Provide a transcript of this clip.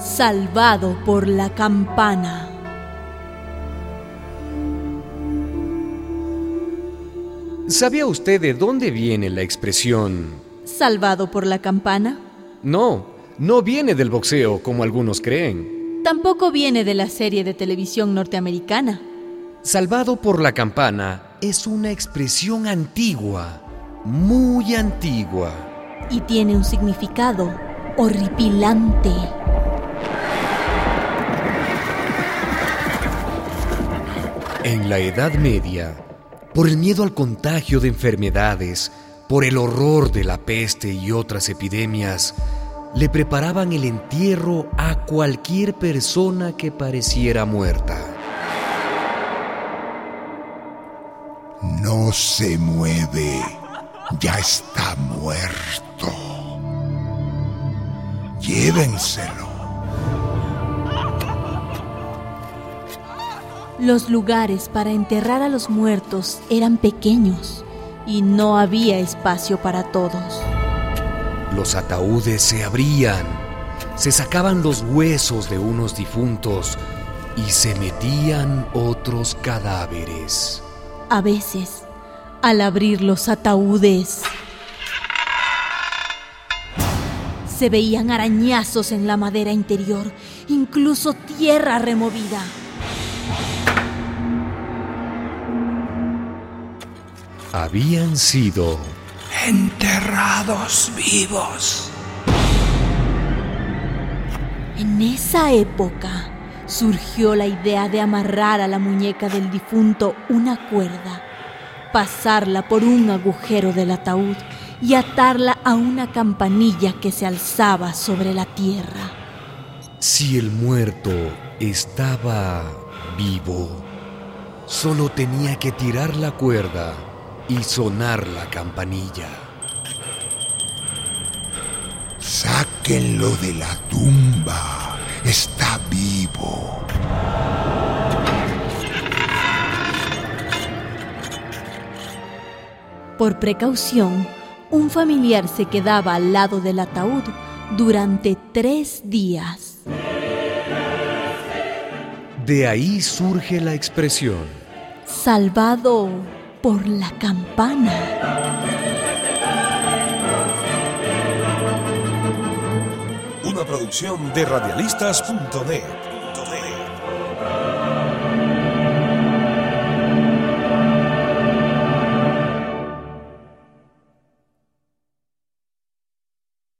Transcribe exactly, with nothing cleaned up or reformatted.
Salvado por la campana. ¿Sabía usted de dónde viene la expresión ¿Salvado por la campana? No, no viene del boxeo como algunos creen. Tampoco viene de la serie de televisión norteamericana. Salvado por la campana es una expresión antigua, muy antigua. Y tiene un significado horripilante. En la Edad Media, por el miedo al contagio de enfermedades, por el horror de la peste y otras epidemias, le preparaban el entierro a cualquier persona que pareciera muerta. No se mueve, ya está muerto. Llévenselo. Los lugares para enterrar a los muertos eran pequeños y no había espacio para todos. Los ataúdes se abrían, se sacaban los huesos de unos difuntos y se metían otros cadáveres. A veces, al abrir los ataúdes, se veían arañazos en la madera interior, incluso tierra removida. Habían sido enterrados vivos. En esa época surgió la idea de amarrar a la muñeca del difunto una cuerda, pasarla por un agujero del ataúd y atarla a una campanilla que se alzaba sobre la tierra. Si el muerto estaba vivo, solo tenía que tirar la cuerda y sonar la campanilla. Sáquenlo de la tumba, está vivo. Por precaución, un familiar se quedaba al lado del ataúd durante tres días. De ahí surge la expresión salvado por la campana. Una producción de radialistas punto net.